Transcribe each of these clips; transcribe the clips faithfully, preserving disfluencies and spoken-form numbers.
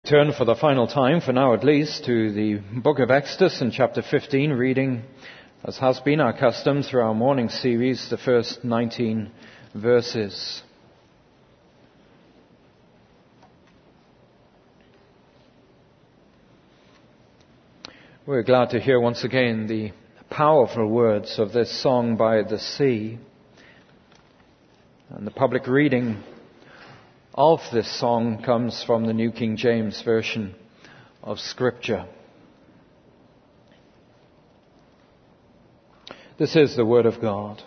Turn for the final time, for now at least, to the book of Exodus in chapter fifteen, reading, as has been our custom through our morning series, the first nineteen verses. We're glad to hear once again the powerful words of this song by the sea. And the public reading of this song comes from the New King James Version of Scripture. This is the Word of God.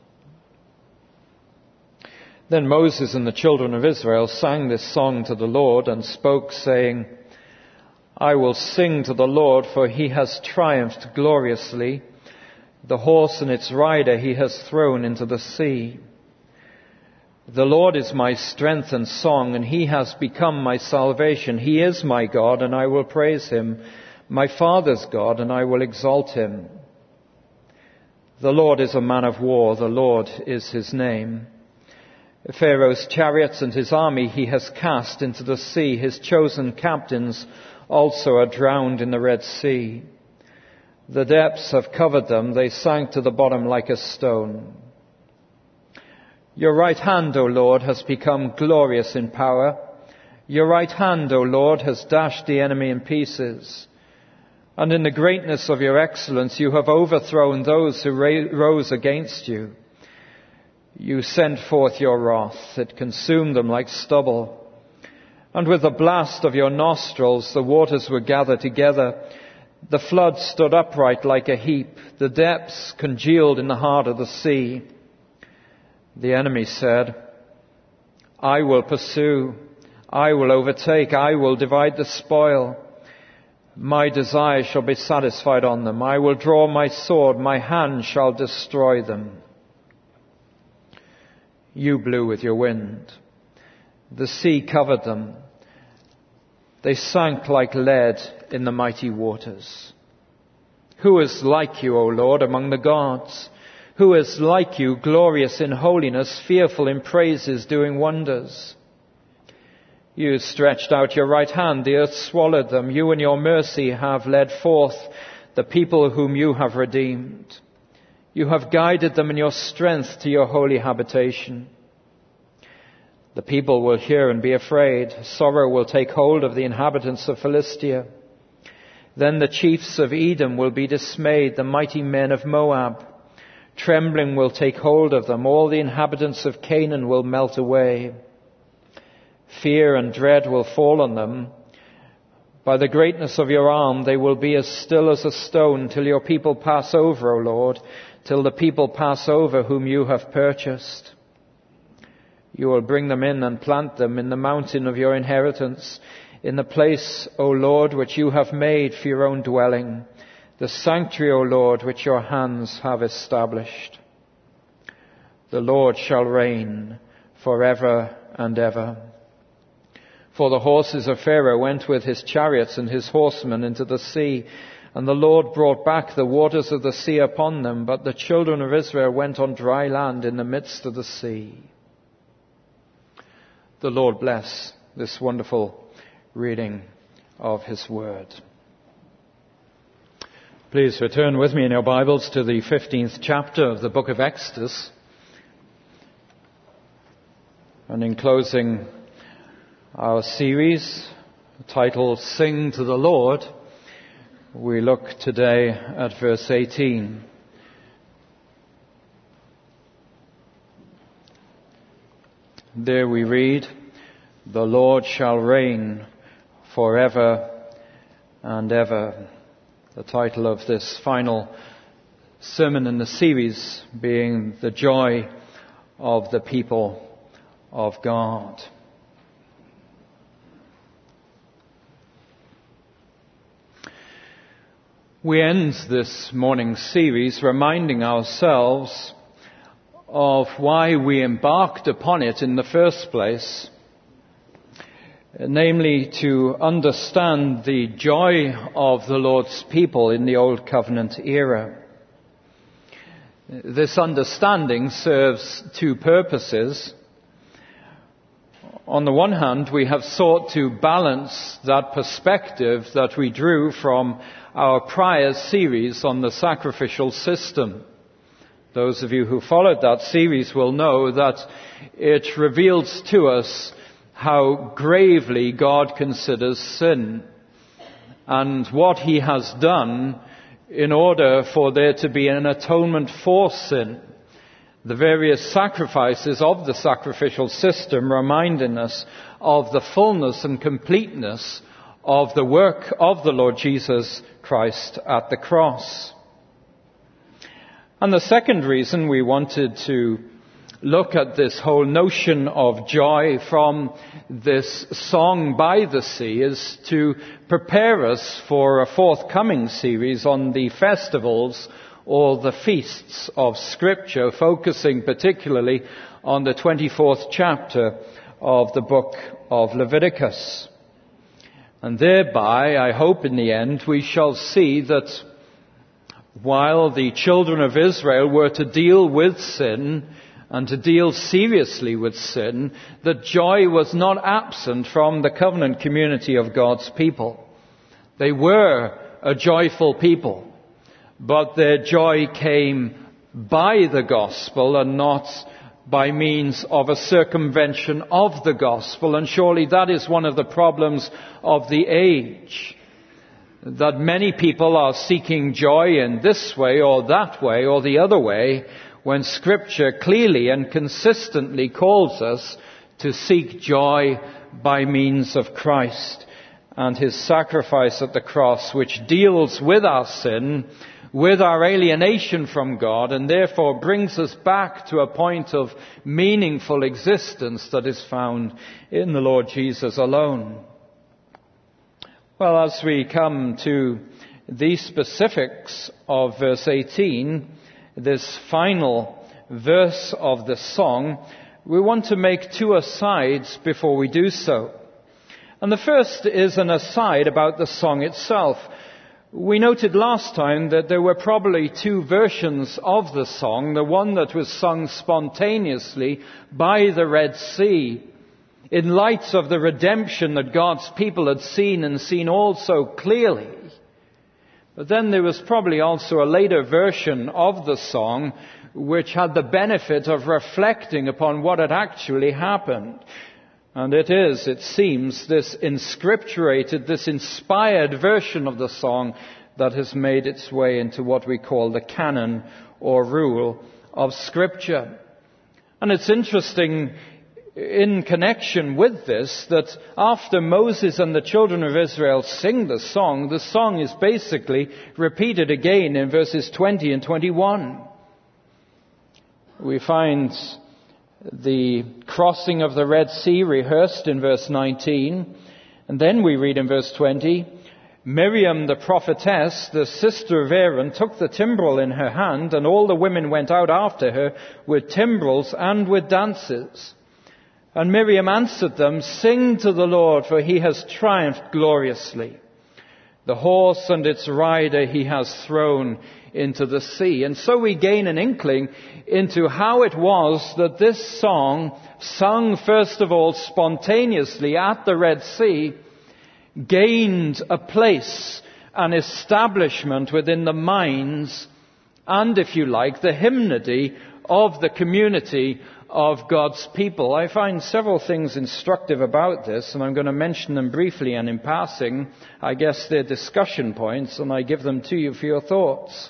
Then Moses and the children of Israel sang this song to the Lord and spoke, saying, I will sing to the Lord, for he has triumphed gloriously. The horse and its rider he has thrown into the sea. The Lord is my strength and song, and he has become my salvation. He is my God, and I will praise him, my father's God, and I will exalt him. The Lord is a man of war, the Lord is his name. Pharaoh's chariots and his army he has cast into the sea. His chosen captains also are drowned in the Red Sea. The depths have covered them, they sank to the bottom like a stone. Your right hand, O Lord, has become glorious in power. Your right hand, O Lord, has dashed the enemy in pieces. And in the greatness of your excellence, you have overthrown those who rose against you. You sent forth your wrath. It consumed them like stubble. And with the blast of your nostrils, the waters were gathered together. The flood stood upright like a heap. The depths congealed in the heart of the sea. The enemy said, I will pursue, I will overtake, I will divide the spoil. My desire shall be satisfied on them. I will draw my sword, my hand shall destroy them. You blew with your wind. The sea covered them. They sank like lead in the mighty waters. Who is like you, O Lord, among the gods? Who is like you, glorious in holiness, fearful in praises, doing wonders? You stretched out your right hand, the earth swallowed them. You in your mercy have led forth the people whom you have redeemed. You have guided them in your strength to your holy habitation. The people will hear and be afraid. Sorrow will take hold of the inhabitants of Philistia. Then the chiefs of Edom will be dismayed, the mighty men of Moab. Trembling will take hold of them. All the inhabitants of Canaan will melt away. Fear and dread will fall on them. By the greatness of your arm, they will be as still as a stone till your people pass over, O Lord, till the people pass over whom you have purchased. You will bring them in and plant them in the mountain of your inheritance, in the place, O Lord, which you have made for your own dwelling. The sanctuary, O Lord, which your hands have established. The Lord shall reign forever and ever. For the horses of Pharaoh went with his chariots and his horsemen into the sea, and the Lord brought back the waters of the sea upon them, but the children of Israel went on dry land in the midst of the sea. The Lord bless this wonderful reading of his word. Please return with me in your Bibles to the fifteenth chapter of the book of Exodus. And in closing our series titled Sing to the Lord, we look today at verse eighteen. There we read, The Lord shall reign forever and ever. The title of this final sermon in the series being The Joy of the People of God. We end this morning's series reminding ourselves of why we embarked upon it in the first place, namely to understand the joy of the Lord's people in the Old Covenant era. This understanding serves two purposes. On the one hand, we have sought to balance that perspective that we drew from our prior series on the sacrificial system. Those of you who followed that series will know that it reveals to us how gravely God considers sin and what he has done in order for there to be an atonement for sin. The various sacrifices of the sacrificial system reminding us of the fullness and completeness of the work of the Lord Jesus Christ at the cross. And the second reason we wanted to look at this whole notion of joy from this song by the sea is to prepare us for a forthcoming series on the festivals or the feasts of Scripture, focusing particularly on the twenty-fourth chapter of the book of Leviticus. And thereby, I hope in the end, we shall see that while the children of Israel were to deal with sin and to deal seriously with sin, that joy was not absent from the covenant community of God's people. They were a joyful people, but their joy came by the gospel and not by means of a circumvention of the gospel. And surely that is one of the problems of the age, that many people are seeking joy in this way or that way or the other way, when Scripture clearly and consistently calls us to seek joy by means of Christ and his sacrifice at the cross, which deals with our sin, with our alienation from God, and therefore brings us back to a point of meaningful existence that is found in the Lord Jesus alone. Well, as we come to the specifics of verse eighteen, this final verse of the song, we want to make two asides before we do so. And the first is an aside about the song itself. We noted last time that there were probably two versions of the song, the one that was sung spontaneously by the Red Sea, in light of the redemption that God's people had seen and seen all so clearly. But then there was probably also a later version of the song which had the benefit of reflecting upon what had actually happened. And it is, it seems, this inscripturated, this inspired version of the song that has made its way into what we call the canon or rule of Scripture. And it's interesting in connection with this that after Moses and the children of Israel sing the song, the song is basically repeated again in verses twenty and twenty-one. We find the crossing of the Red Sea rehearsed in verse nineteen. And then we read in verse twenty, Miriam the prophetess, the sister of Aaron, took the timbrel in her hand, and all the women went out after her with timbrels and with dances. And Miriam answered them, Sing to the Lord, for he has triumphed gloriously. The horse and its rider he has thrown into the sea. And so we gain an inkling into how it was that this song, sung first of all spontaneously at the Red Sea, gained a place, an establishment within the minds and, if you like, the hymnody of the community of God's people. I find several things instructive about this, and I'm going to mention them briefly and in passing. I guess they're discussion points, and I give them to you for your thoughts.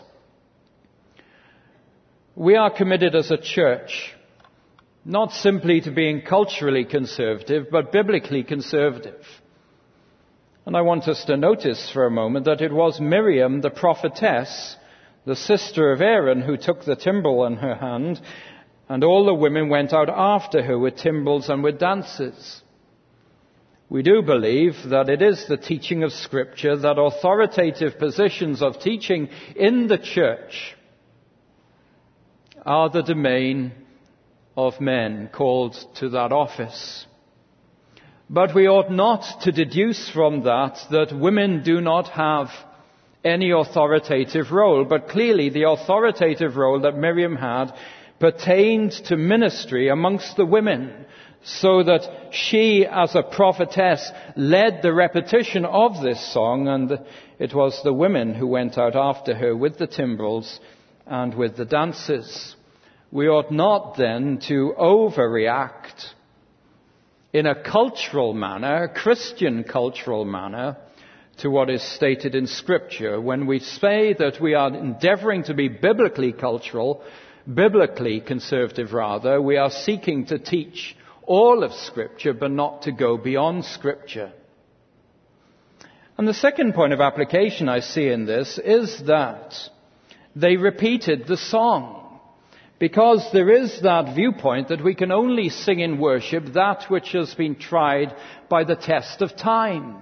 We are committed as a church, not simply to being culturally conservative, but biblically conservative. And I want us to notice for a moment that it was Miriam, the prophetess, the sister of Aaron, who took the timbrel in her hand, and all the women went out after her with timbrels and with dances. We do believe that it is the teaching of Scripture that authoritative positions of teaching in the church are the domain of men called to that office. But we ought not to deduce from that that women do not have any authoritative role. But clearly the authoritative role that Miriam had pertained to ministry amongst the women, so that she, as a prophetess, led the repetition of this song, and it was the women who went out after her with the timbrels and with the dances. We ought not then to overreact in a cultural manner, a Christian cultural manner, to what is stated in Scripture. When we say that we are endeavoring to be biblically cultural, biblically conservative rather, we are seeking to teach all of Scripture, but not to go beyond Scripture. And the second point of application I see in this is that they repeated the song, because there is that viewpoint that we can only sing in worship that which has been tried by the test of time.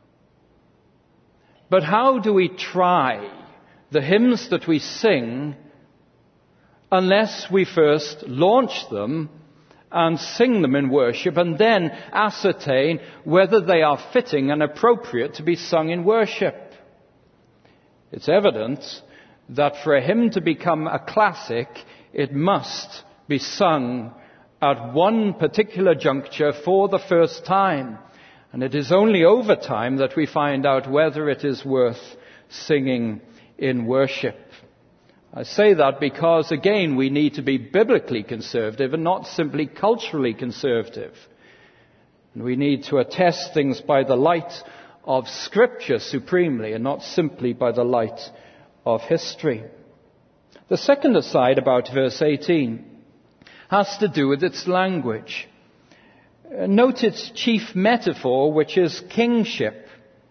But how do we try the hymns that we sing unless we first launch them and sing them in worship and then ascertain whether they are fitting and appropriate to be sung in worship? It's evident that for a hymn to become a classic, it must be sung at one particular juncture for the first time. And it is only over time that we find out whether it is worth singing in worship. I say that because, again, we need to be biblically conservative and not simply culturally conservative. And we need to attest things by the light of Scripture supremely and not simply by the light of history. The second aside about verse eighteen has to do with its language. Note its chief metaphor, which is kingship.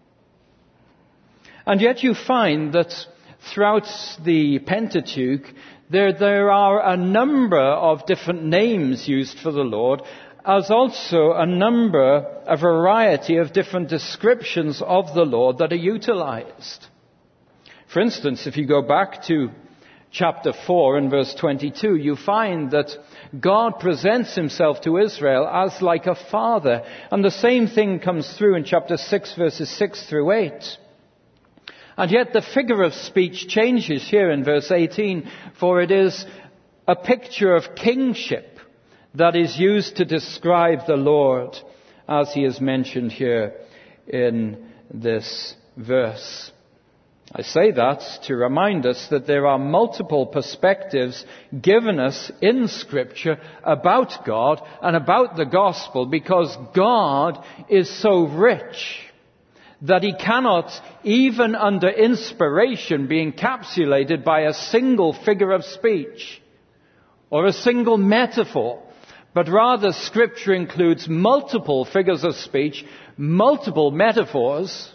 And yet you find that throughout the Pentateuch, there, there are a number of different names used for the Lord, as also a number, a variety of different descriptions of the Lord that are utilized. For instance, if you go back to chapter four and verse twenty-two, you find that God presents himself to Israel as like a father. And the same thing comes through in chapter six, verses six through eight. And yet the figure of speech changes here in verse eighteen, for it is a picture of kingship that is used to describe the Lord, as he is mentioned here in this verse. I say that to remind us that there are multiple perspectives given us in Scripture about God and about the gospel, because God is so rich that he cannot, even under inspiration, be encapsulated by a single figure of speech or a single metaphor. But rather, Scripture includes multiple figures of speech, multiple metaphors,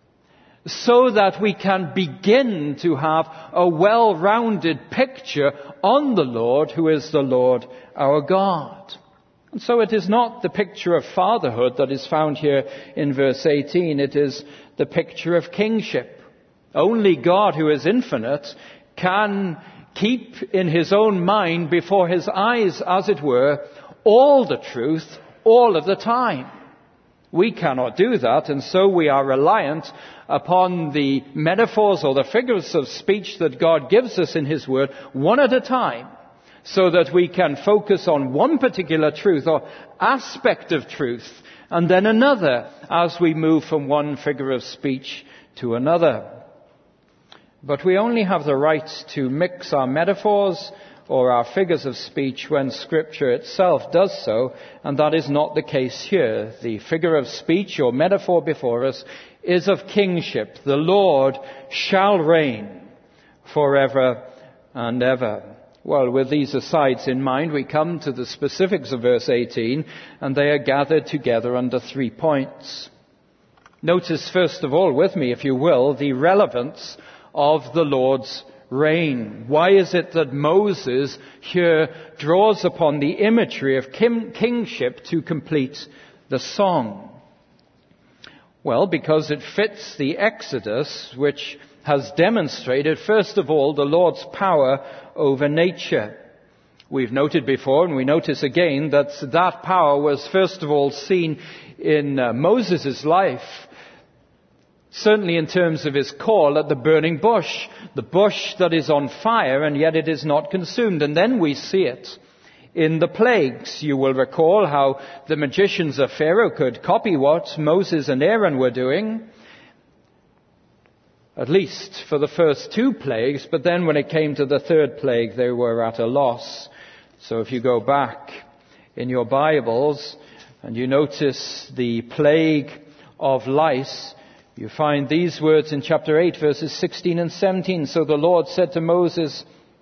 so that we can begin to have a well-rounded picture on the Lord, who is the Lord our God. And so it is not the picture of fatherhood that is found here in verse eighteen. It is the picture of kingship. Only God, who is infinite, can keep in his own mind, before his eyes, as it were, all the truth, all of the time. We cannot do that, and so we are reliant upon the metaphors or the figures of speech that God gives us in his word, one at a time, so that we can focus on one particular truth or aspect of truth, and then another as we move from one figure of speech to another. But we only have the right to mix our metaphors or our figures of speech when Scripture itself does so, and that is not the case here. The figure of speech or metaphor before us is of kingship. The Lord shall reign forever and ever. Well, with these asides in mind, we come to the specifics of verse eighteen, and they are gathered together under three points. Notice, first of all, with me, if you will, the relevance of the Lord's reign. Why is it that Moses here draws upon the imagery of king- kingship to complete the song? Well, because it fits the Exodus, which has demonstrated, first of all, the Lord's power over nature. We've noted before, and we notice again, that that power was first of all seen in uh, Moses' life, certainly in terms of his call at the burning bush, the bush that is on fire and yet it is not consumed. And then we see it in the plagues. You will recall how the magicians of Pharaoh could copy what Moses and Aaron were doing, at least for the first two plagues, but then when it came to the third plague, they were at a loss. So if you go back in your Bibles and you notice the plague of lice, you find these words in chapter eight, verses sixteen and seventeen. So the Lord said to Moses,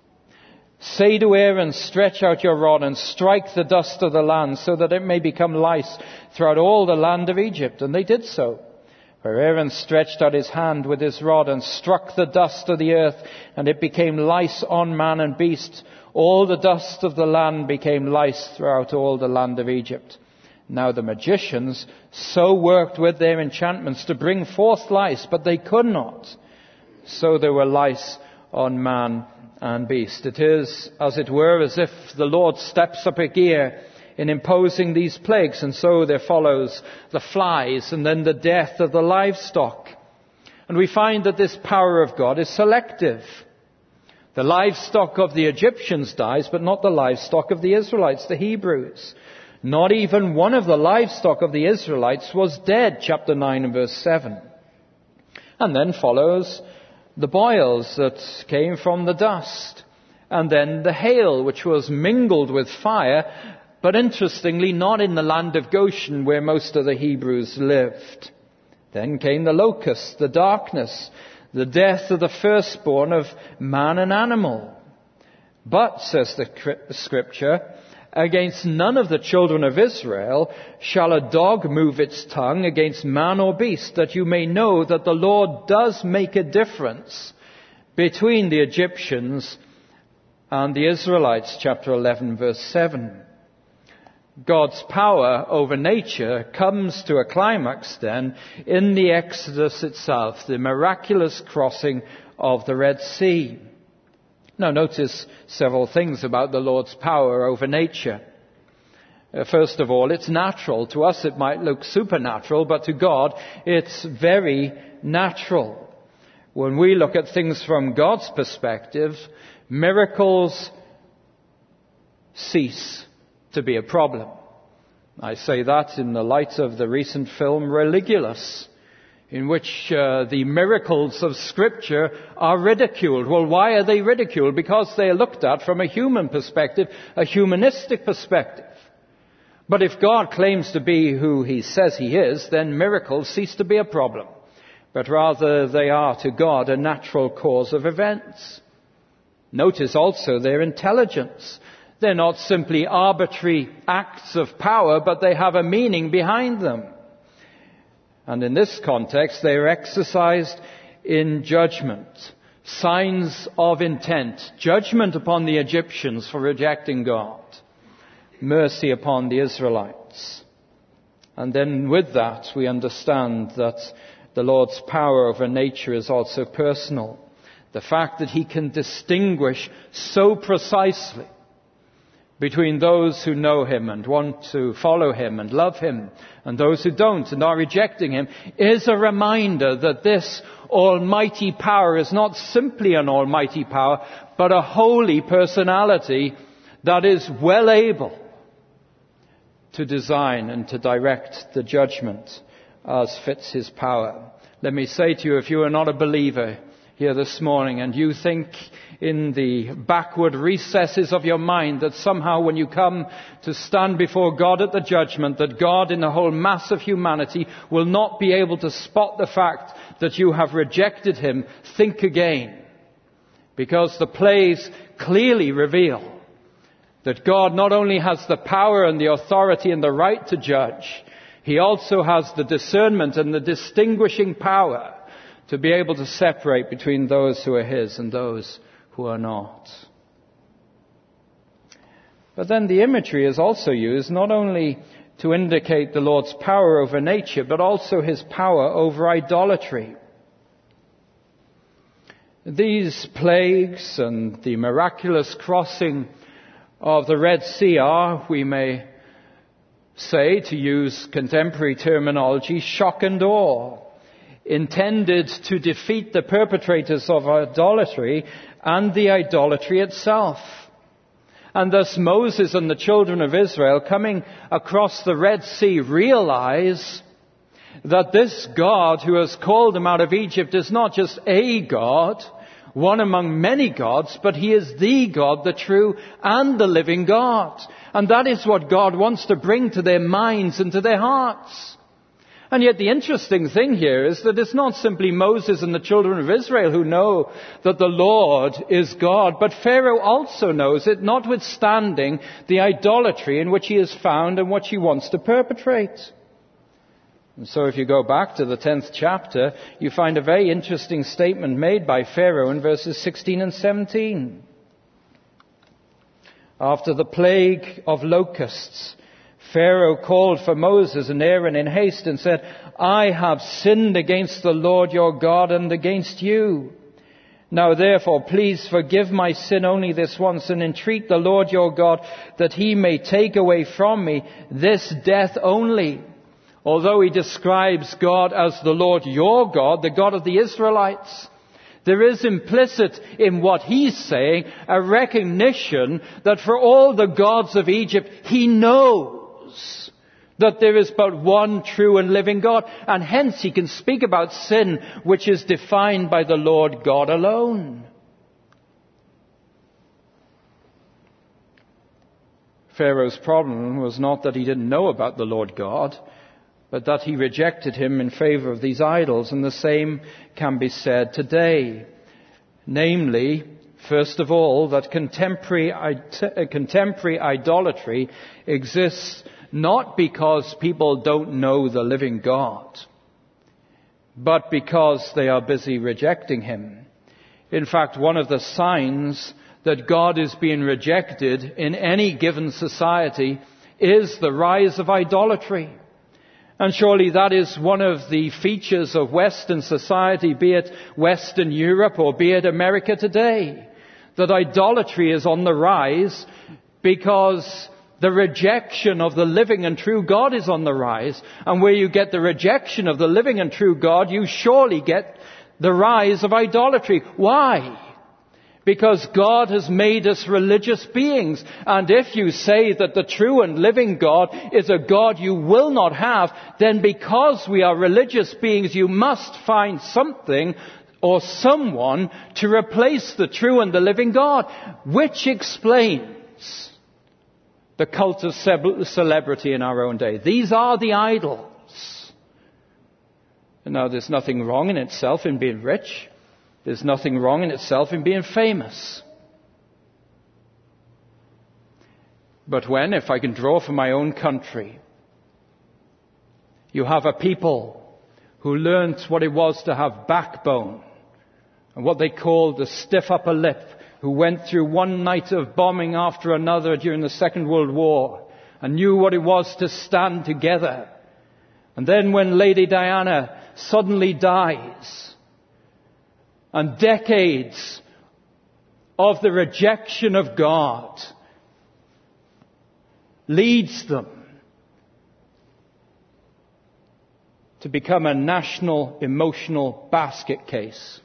"Say to Aaron, stretch out your rod and strike the dust of the land so that it may become lice throughout all the land of Egypt." And they did so. For Aaron stretched out his hand with his rod and struck the dust of the earth, and it became lice on man and beast. All the dust of the land became lice throughout all the land of Egypt. Now the magicians so worked with their enchantments to bring forth lice, but they could not. So there were lice on man and beast. It is, as it were, as if the Lord steps up a gear in imposing these plagues, and so there follows the flies and then the death of the livestock. And we find that this power of God is selective. The livestock of the Egyptians dies, but not the livestock of the Israelites, the Hebrews. Not even one of the livestock of the Israelites was dead, chapter nine and verse seven. And then follows the boils that came from the dust. And then the hail, which was mingled with fire, but interestingly not in the land of Goshen where most of the Hebrews lived. Then came the locusts, the darkness, the death of the firstborn of man and animal. But, says the scripture, against none of the children of Israel shall a dog move its tongue against man or beast, that you may know that the Lord does make a difference between the Egyptians and the Israelites, chapter eleven, verse seven. God's power over nature comes to a climax then in the Exodus itself, the miraculous crossing of the Red Sea. Now notice several things about the Lord's power over nature. Uh, first of all, it's natural. To us it might look supernatural, but to God it's very natural. When we look at things from God's perspective, miracles cease to be a problem. I say that in the light of the recent film Religulous, in which uh, the miracles of Scripture are ridiculed. Well, why are they ridiculed? Because they are looked at from a human perspective, a humanistic perspective. But if God claims to be who He says He is, then miracles cease to be a problem. But rather they are to God a natural cause of events. Notice also their intelligence. They're not simply arbitrary acts of power, but they have a meaning behind them. And in this context, they are exercised in judgment, signs of intent, judgment upon the Egyptians for rejecting God, mercy upon the Israelites. And then with that, we understand that the Lord's power over nature is also personal. The fact that He can distinguish so precisely between those who know Him and want to follow Him and love Him and those who don't and are rejecting Him is a reminder that this almighty power is not simply an almighty power, but a holy personality that is well able to design and to direct the judgment as fits His power. Let me say to you, if you are not a believer here this morning and you think in the backward recesses of your mind that somehow when you come to stand before God at the judgment, that God in the whole mass of humanity will not be able to spot the fact that you have rejected Him, think again. Because the plays clearly reveal that God not only has the power and the authority and the right to judge, He also has the discernment and the distinguishing power to be able to separate between those who are His and those who are not. But then the imagery is also used not only to indicate the Lord's power over nature, but also His power over idolatry. These plagues and the miraculous crossing of the Red Sea are, we may say, to use contemporary terminology, shock and awe, intended to defeat the perpetrators of idolatry and the idolatry itself. And thus Moses and the children of Israel, coming across the Red Sea, realize that this God who has called them out of Egypt is not just a God, one among many gods, but he is the God, the true and the living God. And that is what God wants to bring to their minds and to their hearts. And yet the interesting thing here is that it's not simply Moses and the children of Israel who know that the Lord is God, but Pharaoh also knows it, notwithstanding the idolatry in which he is found and what he wants to perpetrate. And so if you go back to the tenth chapter, you find a very interesting statement made by Pharaoh in verses sixteen and seventeen. After the plague of locusts, Pharaoh called for Moses and Aaron in haste and said, I have sinned against the Lord your God and against you. Now therefore, please forgive my sin only this once, and entreat the Lord your God that he may take away from me this death only. Although he describes God as the Lord your God, the God of the Israelites, there is implicit in what he's saying a recognition that for all the gods of Egypt, he knows that there is but one true and living God, and hence he can speak about sin which is defined by the Lord God alone. Pharaoh's problem was not that he didn't know about the Lord God, but that he rejected him in favor of these idols, and the same can be said today. Namely, first of all, that contemporary, contemporary idolatry exists not because people don't know the living God, but because they are busy rejecting him. In fact, one of the signs that God is being rejected in any given society is the rise of idolatry. And surely that is one of the features of Western society, be it Western Europe or be it America today, that idolatry is on the rise because the rejection of the living and true God is on the rise. And where you get the rejection of the living and true God, you surely get the rise of idolatry. Why? Because God has made us religious beings. And if you say that the true and living God is a God you will not have, then because we are religious beings, you must find something or someone to replace the true and the living God, which explains the cult of celebrity in our own day. These are the idols. Now, there's nothing wrong in itself in being rich. There's nothing wrong in itself in being famous. But when, if I can draw from my own country, you have a people who learnt what it was to have backbone and what they called the stiff upper lip, who went through one night of bombing after another during the Second World War and knew what it was to stand together. And then when Lady Diana suddenly dies, and decades of the rejection of God leads them to become a national emotional basket case,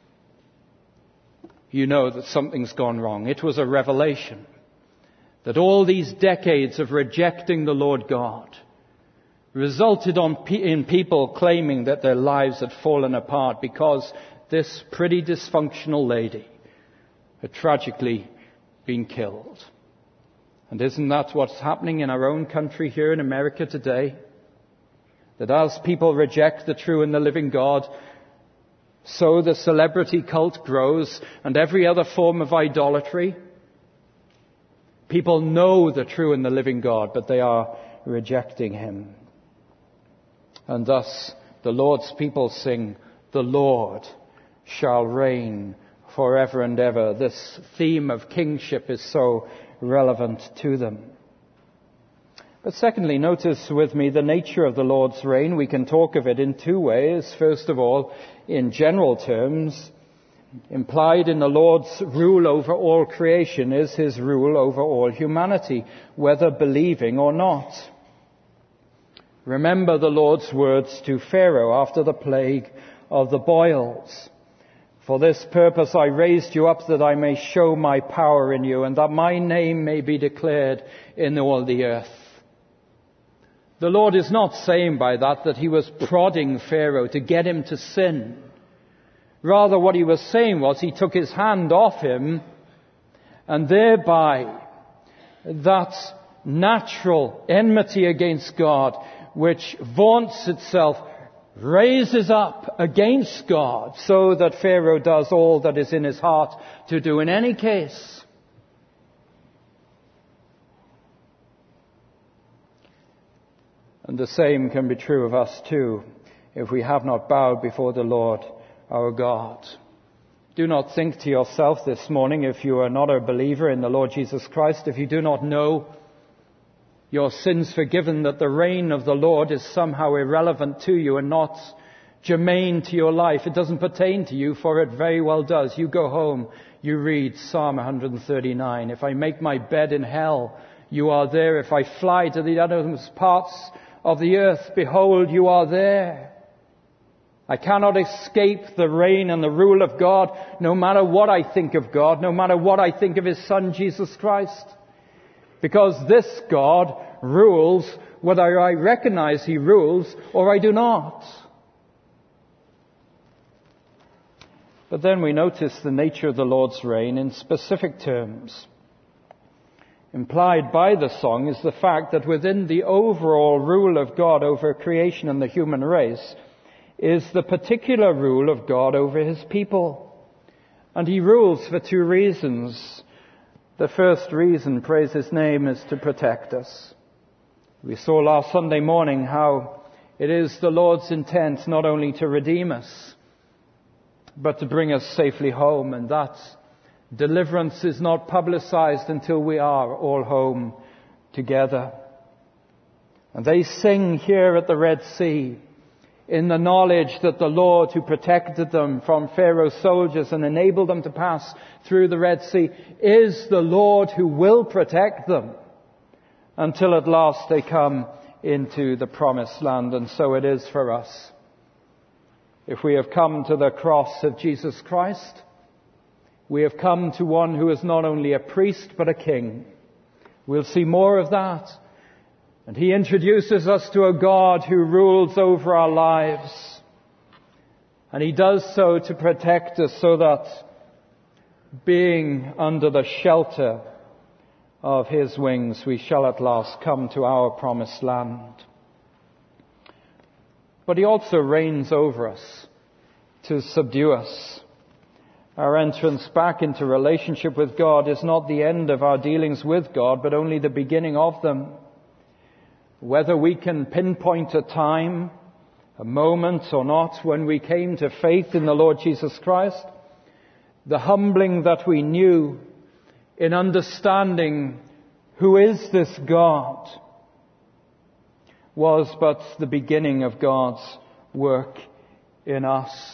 you know that something's gone wrong. It was a revelation that all these decades of rejecting the Lord God resulted on, in people claiming that their lives had fallen apart because this pretty dysfunctional lady had tragically been killed. And isn't that what's happening in our own country here in America today? That as people reject the true and the living God, so the celebrity cult grows and every other form of idolatry. People know the true and the living God, but they are rejecting him. And thus the Lord's people sing, "The Lord shall reign forever and ever." This theme of kingship is so relevant to them. But secondly, notice with me the nature of the Lord's reign. We can talk of it in two ways. First of all, in general terms, implied in the Lord's rule over all creation is his rule over all humanity, whether believing or not. Remember the Lord's words to Pharaoh after the plague of the boils. For this purpose I raised you up, that I may show my power in you, and that my name may be declared in all the earth. The Lord is not saying by that that he was prodding Pharaoh to get him to sin. Rather, what he was saying was he took his hand off him, and thereby that natural enmity against God, which vaunts itself, raises up against God, so that Pharaoh does all that is in his heart to do in any case. And the same can be true of us too, if we have not bowed before the Lord our God. Do not think to yourself this morning, if you are not a believer in the Lord Jesus Christ, if you do not know your sins forgiven, that the reign of the Lord is somehow irrelevant to you and not germane to your life. It doesn't pertain to you, for it very well does. You go home, you read Psalm one thirty-nine. If I make my bed in hell, you are there. If I fly to the uttermost parts of the earth, behold, you are there. I cannot escape the reign and the rule of God, no matter what I think of God, no matter what I think of his Son, Jesus Christ. Because this God rules whether I recognize he rules or I do not. But then we notice the nature of the Lord's reign in specific terms. Implied by the song is the fact that within the overall rule of God over creation and the human race is the particular rule of God over his people. And he rules for two reasons. The first reason, praise his name, is to protect us. We saw last Sunday morning how it is the Lord's intent not only to redeem us, but to bring us safely home, and that deliverance is not publicized until we are all home together. And they sing here at the Red Sea in the knowledge that the Lord who protected them from Pharaoh's soldiers and enabled them to pass through the Red Sea is the Lord who will protect them until at last they come into the promised land. And so it is for us. If we have come to the cross of Jesus Christ, we have come to one who is not only a priest but a king. We'll see more of that. And he introduces us to a God who rules over our lives. And he does so to protect us, so that being under the shelter of his wings, we shall at last come to our promised land. But he also reigns over us to subdue us. Our entrance back into relationship with God is not the end of our dealings with God, but only the beginning of them. Whether we can pinpoint a time, a moment or not, when we came to faith in the Lord Jesus Christ, the humbling that we knew in understanding who is this God was but the beginning of God's work in us.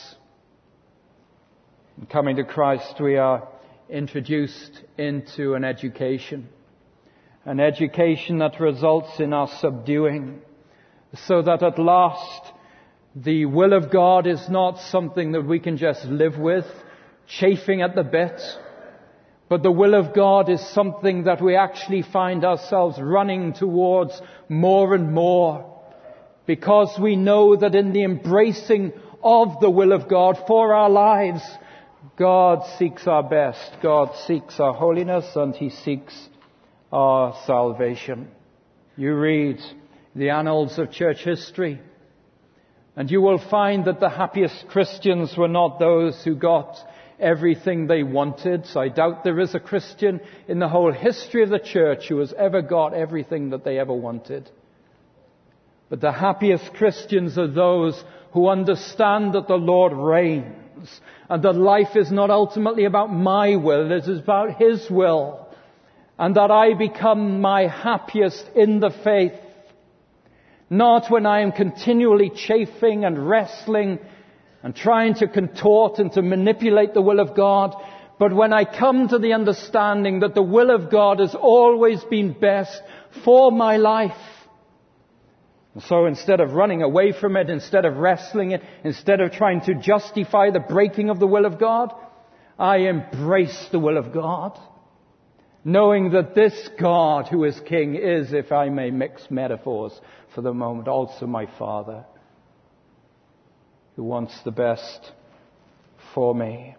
In coming to Christ, we are introduced into an education. An education that results in our subduing, so that at last the will of God is not something that we can just live with, chafing at the bit, but the will of God is something that we actually find ourselves running towards more and more, because we know that in the embracing of the will of God for our lives, God seeks our best, God seeks our holiness, and he seeks our salvation. You read the annals of church history, and you will find that the happiest Christians were not those who got everything they wanted. So I doubt there is a Christian in the whole history of the church who has ever got everything that they ever wanted. But the happiest Christians are those who understand that the Lord reigns, and that life is not ultimately about my will, it is about his will. And that I become my happiest in the faith, not when I am continually chafing and wrestling and trying to contort and to manipulate the will of God, but when I come to the understanding that the will of God has always been best for my life. And so instead of running away from it, instead of wrestling it, instead of trying to justify the breaking of the will of God, I embrace the will of God, knowing that this God who is King is, if I may mix metaphors for the moment, also my Father, who wants the best for me.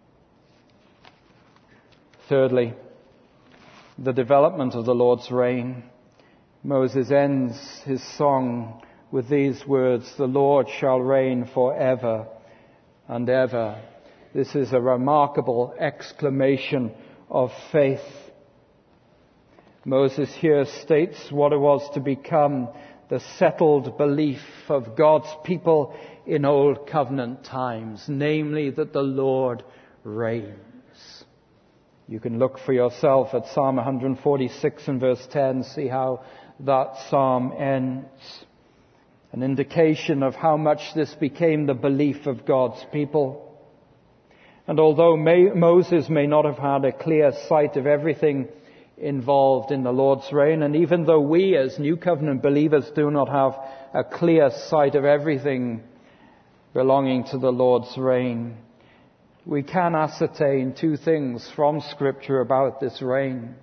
Thirdly, the development of the Lord's reign. Moses ends his song with these words, "The Lord shall reign forever and ever." This is a remarkable exclamation of faith. Moses here states what it was to become the settled belief of God's people in Old Covenant times, namely that the Lord reigns. You can look for yourself at Psalm one forty-six and verse ten, see how that psalm ends. An indication of how much this became the belief of God's people. And although May, Moses may not have had a clear sight of everything involved in the Lord's reign, and even though we as New Covenant believers do not have a clear sight of everything belonging to the Lord's reign, we can ascertain two things from Scripture about this reign.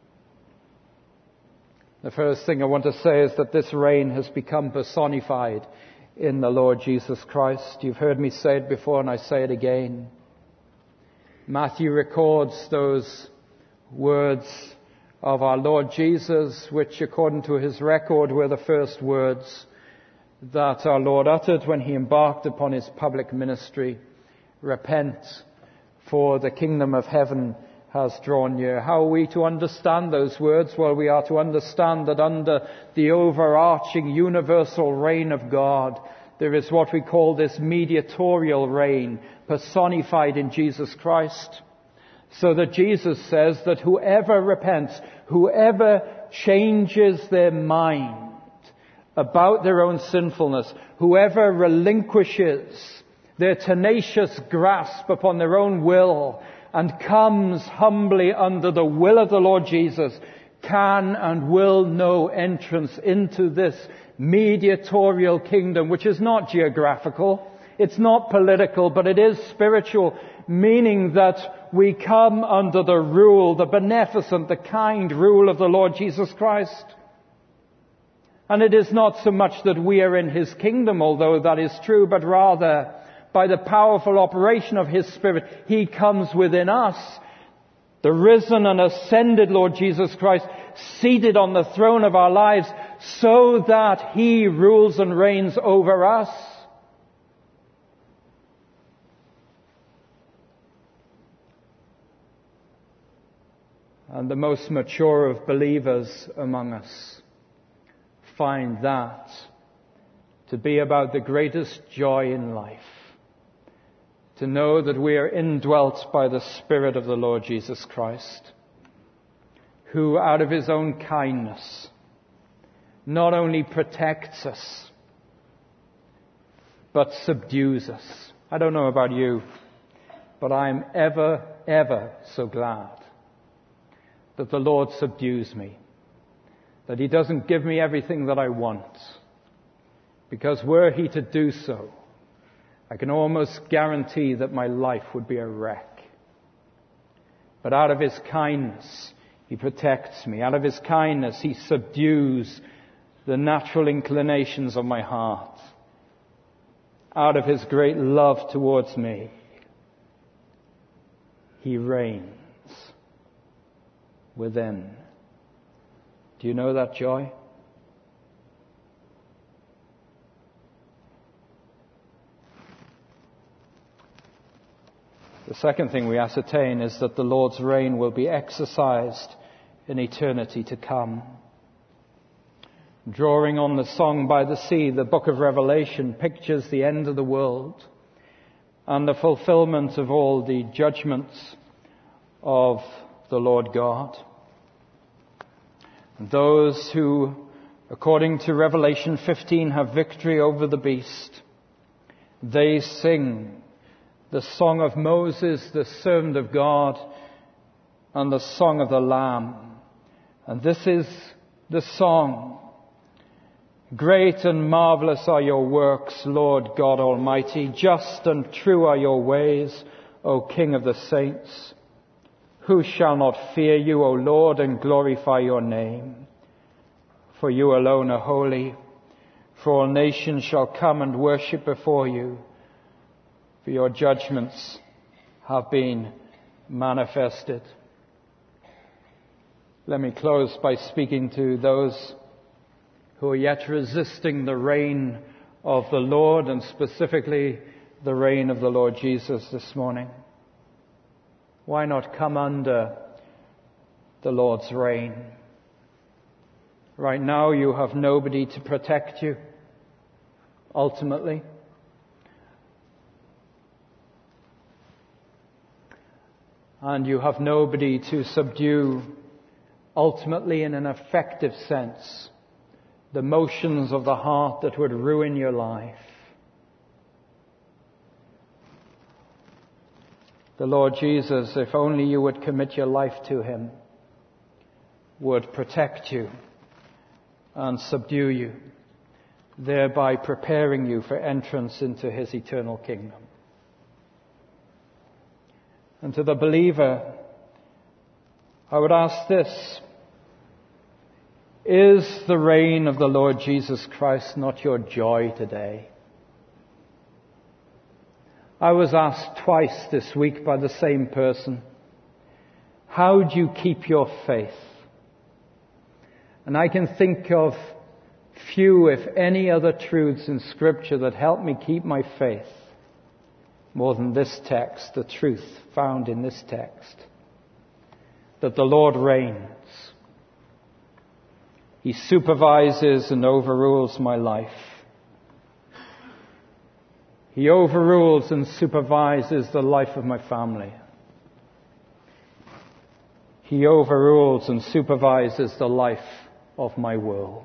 The first thing I want to say is that this reign has become personified in the Lord Jesus Christ. You've heard me say it before, and I say it again. Matthew records those words of our Lord Jesus, which according to his record were the first words that our Lord uttered when he embarked upon his public ministry. Repent, for the kingdom of heaven has drawn near. How are we to understand those words? Well, we are to understand that under the overarching universal reign of God, there is what we call this mediatorial reign, personified in Jesus Christ. So that Jesus says that whoever repents, whoever changes their mind about their own sinfulness, whoever relinquishes their tenacious grasp upon their own will and comes humbly under the will of the Lord Jesus, can and will know entrance into this mediatorial kingdom, which is not geographical, it's not political, but it is spiritual, meaning that we come under the rule, the beneficent, the kind rule of the Lord Jesus Christ. And it is not so much that we are in his kingdom, although that is true, but rather by the powerful operation of his Spirit, he comes within us. The risen and ascended Lord Jesus Christ, seated on the throne of our lives, so that he rules and reigns over us. And the most mature of believers among us find that to be about the greatest joy in life. To know that we are indwelt by the Spirit of the Lord Jesus Christ, who out of his own kindness not only protects us, but subdues us. I don't know about you, but I am ever, ever so glad that the Lord subdues me, that he doesn't give me everything that I want, because were he to do so, I can almost guarantee that my life would be a wreck. But out of his kindness, he protects me. Out of his kindness, he subdues the natural inclinations of my heart. Out of his great love towards me, he reigns within. Do you know that joy? The second thing we ascertain is that the Lord's reign will be exercised in eternity to come. Drawing on the song by the sea, the book of Revelation pictures the end of the world and the fulfillment of all the judgments of the Lord God. Those who, according to Revelation fifteen, have victory over the beast, they sing the song of Moses, the servant of God, and the song of the Lamb. And this is the song Great and marvelous are your works, Lord God Almighty. Just and true are your ways, O King of the saints. Who shall not fear you, O Lord, and glorify your name? For you alone are holy. For all nations shall come and worship before you. For your judgments have been manifested. Let me close by speaking to those who are yet resisting the reign of the Lord, and specifically the reign of the Lord Jesus this morning. Why not come under the Lord's reign? Right now you have nobody to protect you, ultimately. And you have nobody to subdue, ultimately, in an effective sense, the motions of the heart that would ruin your life. The Lord Jesus, if only you would commit your life to him, would protect you and subdue you, thereby preparing you for entrance into his eternal kingdom. And to the believer, I would ask this: is the reign of the Lord Jesus Christ not your joy today? I was asked twice this week by the same person, how do you keep your faith? And I can think of few, if any, other truths in Scripture that help me keep my faith more than this text, the truth found in this text, that the Lord reigns. He supervises and overrules my life. He overrules and supervises the life of my family. He overrules and supervises the life of my world.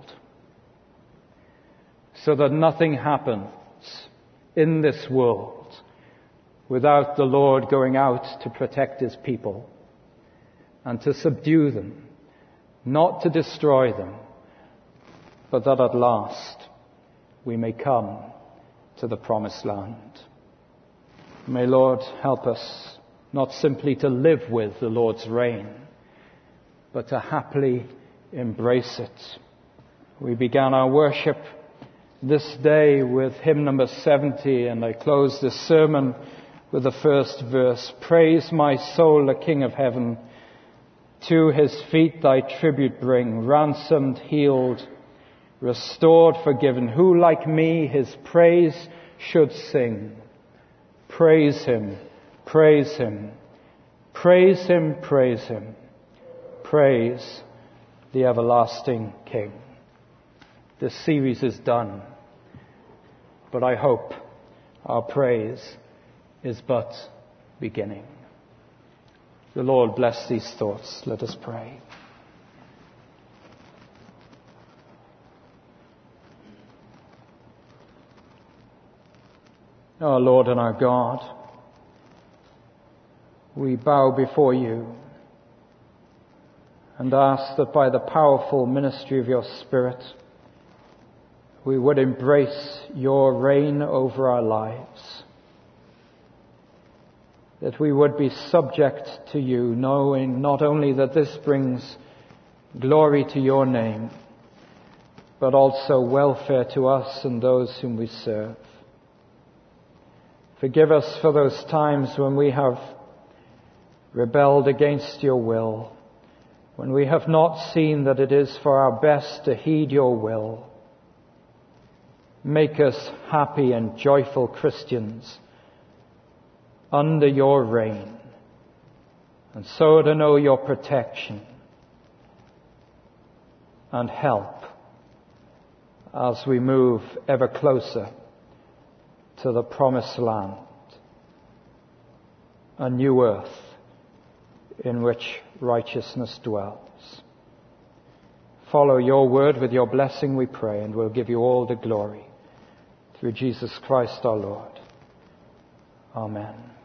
So that nothing happens in this world without the Lord going out to protect his people and to subdue them, not to destroy them, but that at last we may come to the promised land. May Lord help us not simply to live with the Lord's reign, but to happily embrace it. We began our worship this day with hymn number seventy, and I close this sermon with the first verse. Praise my soul, the King of heaven. To his feet thy tribute bring, ransomed, healed, restored, forgiven. Who like me his praise should sing? Praise him, praise him, praise him, praise him. Praise the everlasting King. This series is done, but I hope our praise is but beginning. The Lord bless these thoughts. Let us pray. Our Lord and our God, we bow before you and ask that by the powerful ministry of your Spirit, we would embrace your reign over our lives, that we would be subject to you, knowing not only that this brings glory to your name, but also welfare to us and those whom we serve. Forgive us for those times when we have rebelled against your will, when we have not seen that it is for our best to heed your will. Make us happy and joyful Christians under your reign, and so to know your protection and help as we move ever closer to the promised land, a new earth in which righteousness dwells. Follow your word with your blessing, we pray, and we'll give you all the glory through Jesus Christ our Lord. Amen.